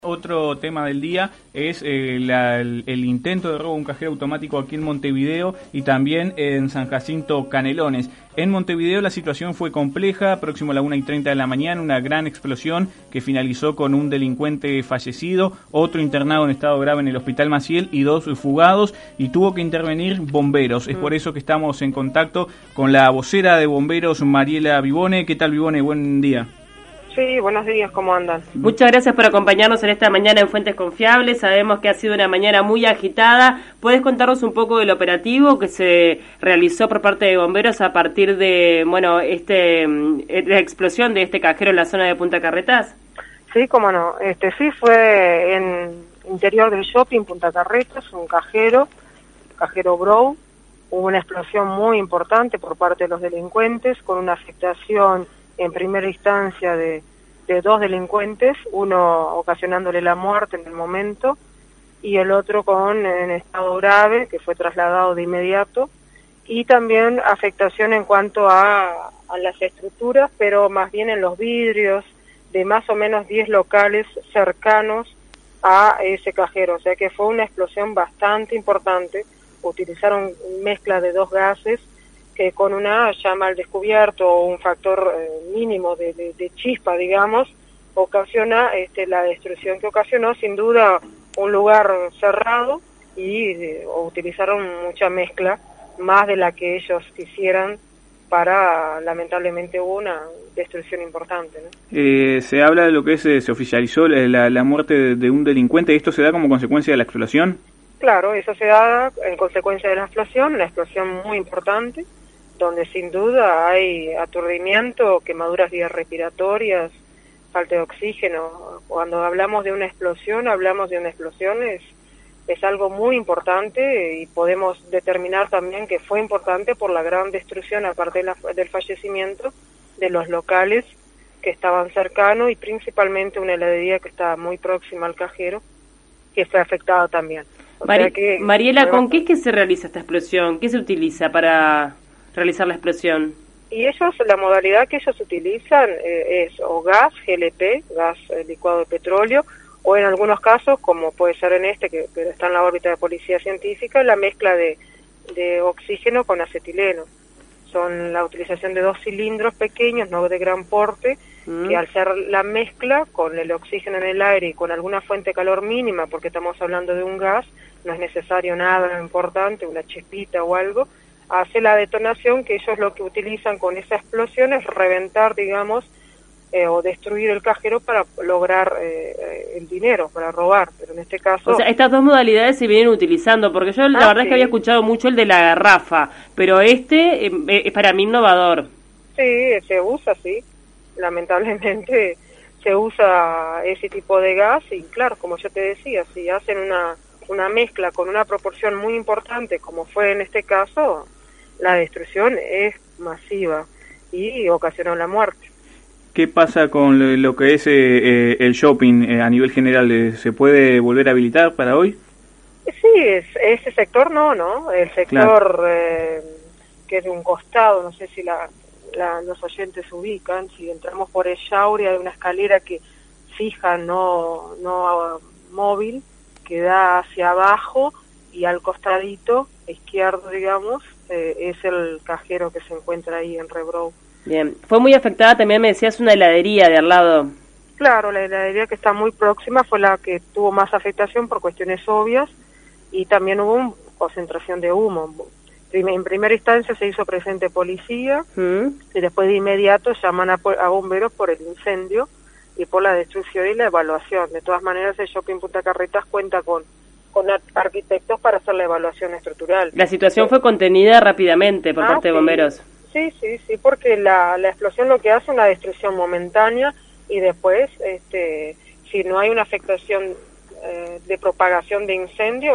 Otro tema del día es el intento de robo a un cajero automático aquí en Montevideo y también en San Jacinto Canelones. En Montevideo la situación fue compleja, próximo a la 1:30 de la mañana, una gran explosión que finalizó con un delincuente fallecido, otro internado en estado grave en el Hospital Maciel y 2 fugados, y tuvo que intervenir bomberos. Es por eso que estamos en contacto con la vocera de bomberos, Mariela Vivone. ¿Qué tal, Vivone? Buen día. Sí, buenos días, ¿cómo andan? Muchas gracias por acompañarnos en esta mañana en Fuentes Confiables. Sabemos que ha sido una mañana muy agitada. ¿Puedes contarnos un poco del operativo que se realizó por parte de bomberos a partir de, la explosión de este cajero en la zona de Punta Carretas? Sí, cómo no. Sí, fue en interior del shopping Punta Carretas, un cajero Brow. Hubo una explosión muy importante por parte de los delincuentes, con una afectación en primera instancia de 2 delincuentes, uno ocasionándole la muerte en el momento y el otro en estado grave, que fue trasladado de inmediato, y también afectación en cuanto a las estructuras, pero más bien en los vidrios de más o menos 10 locales cercanos a ese cajero, o sea que fue una explosión bastante importante. Utilizaron mezcla de 2 gases que con una llama al descubierto o un factor mínimo de chispa, digamos, ocasiona la destrucción que ocasionó, sin duda, un lugar cerrado, y utilizaron mucha mezcla, más de la que ellos quisieran, lamentablemente hubo una destrucción importante, ¿no? Se habla de lo que se oficializó la muerte de un delincuente. ¿Esto se da como consecuencia de la explosión? Claro, eso se da en consecuencia de la explosión, una explosión muy importante, donde sin duda hay aturdimiento, quemaduras vías respiratorias, falta de oxígeno. Cuando hablamos de una explosión, es algo muy importante, y podemos determinar también que fue importante por la gran destrucción, aparte del fallecimiento, de los locales que estaban cercanos, y principalmente una heladería que estaba muy próxima al cajero, que fue afectada también. Mariela, ¿con qué es que se realiza esta explosión? ¿Qué se utiliza para realizar la explosión? Y la modalidad que ellos utilizan es o gas, GLP, gas licuado de petróleo, o en algunos casos, como puede ser en que está en la órbita de policía científica, la mezcla de oxígeno con acetileno. Son la utilización de 2 cilindros pequeños, no de gran porte, que al ser la mezcla con el oxígeno en el aire y con alguna fuente de calor mínima, porque estamos hablando de un gas, no es necesario nada importante, una chispita o algo, hace la detonación, que ellos lo que utilizan con esa explosión es reventar, digamos, o destruir el cajero para lograr el dinero, para robar, pero en este caso... O sea, estas 2 modalidades se vienen utilizando, porque yo la verdad es que había escuchado mucho el de la garrafa, pero es para mí innovador. Sí, se usa, sí, lamentablemente se usa ese tipo de gas, y claro, como yo te decía, si hacen una mezcla con una proporción muy importante, como fue en este caso, la destrucción es masiva y ocasionó la muerte. ¿Qué pasa con lo que es el shopping a nivel general? ¿Se puede volver a habilitar para hoy? Sí, ese sector no, el sector claro. Que es de un costado, no sé si los oyentes se ubican, si entramos por el Yauri hay una escalera que fija, no móvil, que da hacia abajo, y al costadito izquierdo, digamos, es el cajero que se encuentra ahí en Rebrow. Bien, fue muy afectada también, me decías, una heladería de al lado. Claro, la heladería que está muy próxima fue la que tuvo más afectación por cuestiones obvias, y también hubo una concentración de humo. En primera instancia se hizo presente policía, y después de inmediato llaman a bomberos por el incendio y por la destrucción y la evaluación. De todas maneras, el Shopping Punta Carretas cuenta con arquitectos para hacer la evaluación estructural. La situación fue contenida rápidamente por parte de bomberos. Sí, porque la explosión lo que hace es una destrucción momentánea, y después, si no hay una afectación de propagación de incendio,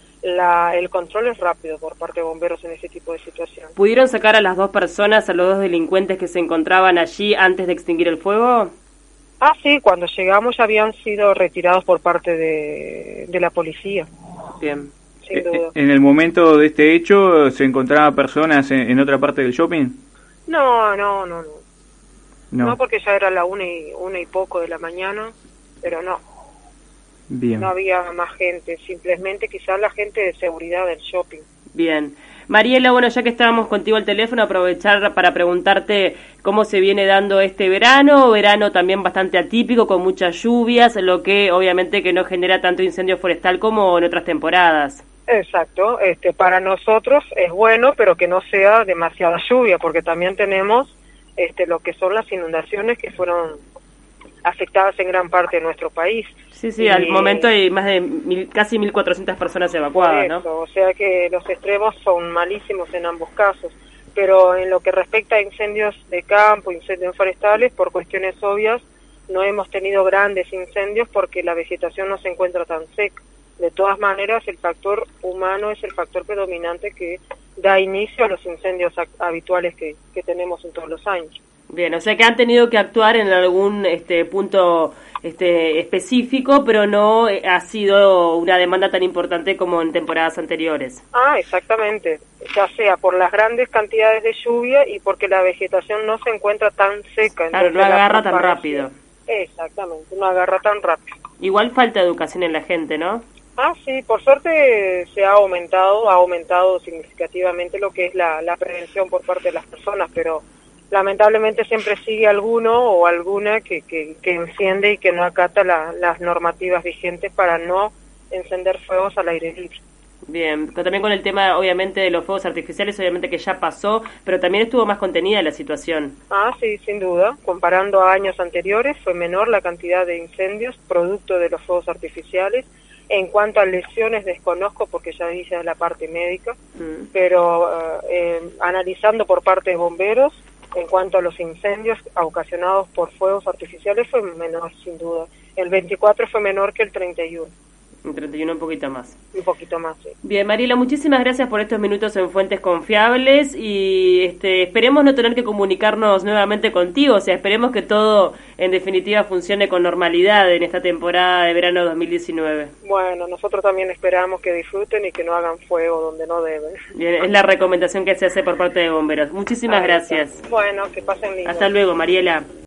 el control es rápido por parte de bomberos en ese tipo de situación. ¿Pudieron sacar a las 2 personas, a los 2 delincuentes que se encontraban allí antes de extinguir el fuego? Sí, cuando llegamos ya habían sido retirados por parte de la policía. Bien. Sin duda. ¿En el momento de este hecho se encontraban personas en otra parte del shopping? No, porque ya era la 1:00 y poco de la mañana, pero no. Bien. No había más gente, simplemente quizás la gente de seguridad del shopping. Bien. Mariela, bueno, ya que estábamos contigo al teléfono, aprovechar para preguntarte cómo se viene dando este verano también bastante atípico, con muchas lluvias, lo que obviamente que no genera tanto incendio forestal como en otras temporadas. Exacto, para nosotros es bueno, pero que no sea demasiada lluvia, porque también tenemos lo que son las inundaciones que fueron afectadas en gran parte de nuestro país. Sí, al momento hay más de casi 1.400 personas evacuadas, ¿no? O sea que los extremos son malísimos en ambos casos, pero en lo que respecta a incendios de campo, incendios forestales, por cuestiones obvias, no hemos tenido grandes incendios porque la vegetación no se encuentra tan seca. De todas maneras, el factor humano es el factor predominante que da inicio a los incendios habituales que tenemos en todos los años. Bien, o sea que han tenido que actuar en algún punto específico, pero no ha sido una demanda tan importante como en temporadas anteriores. Exactamente, ya sea por las grandes cantidades de lluvia y porque la vegetación no se encuentra tan seca. Claro, no agarra tan rápido. Exactamente, no agarra tan rápido. Igual falta educación en la gente, ¿no? Sí, por suerte se ha aumentado significativamente lo que es la prevención por parte de las personas, pero lamentablemente siempre sigue alguno o alguna que enciende y que no acata las normativas vigentes para no encender fuegos al aire libre. Bien, también con el tema obviamente de los fuegos artificiales, obviamente que ya pasó, pero también estuvo más contenida la situación. Sí, sin duda. Comparando a años anteriores, fue menor la cantidad de incendios producto de los fuegos artificiales. En cuanto a lesiones, desconozco porque ya dice la parte médica, pero analizando por parte de bomberos, en cuanto a los incendios ocasionados por fuegos artificiales, fue menor, sin duda. El 24 fue menor que el 31. El 31 un poquito más. Un poquito más, sí. Bien, Mariela, muchísimas gracias por estos minutos en Fuentes Confiables y esperemos no tener que comunicarnos nuevamente contigo, o sea, esperemos que todo en definitiva funcione con normalidad en esta temporada de verano 2019. Bueno, nosotros también esperamos que disfruten y que no hagan fuego donde no deben. Bien, es la recomendación que se hace por parte de bomberos. Muchísimas gracias. Bueno, que pasen lindo. Hasta luego, Mariela.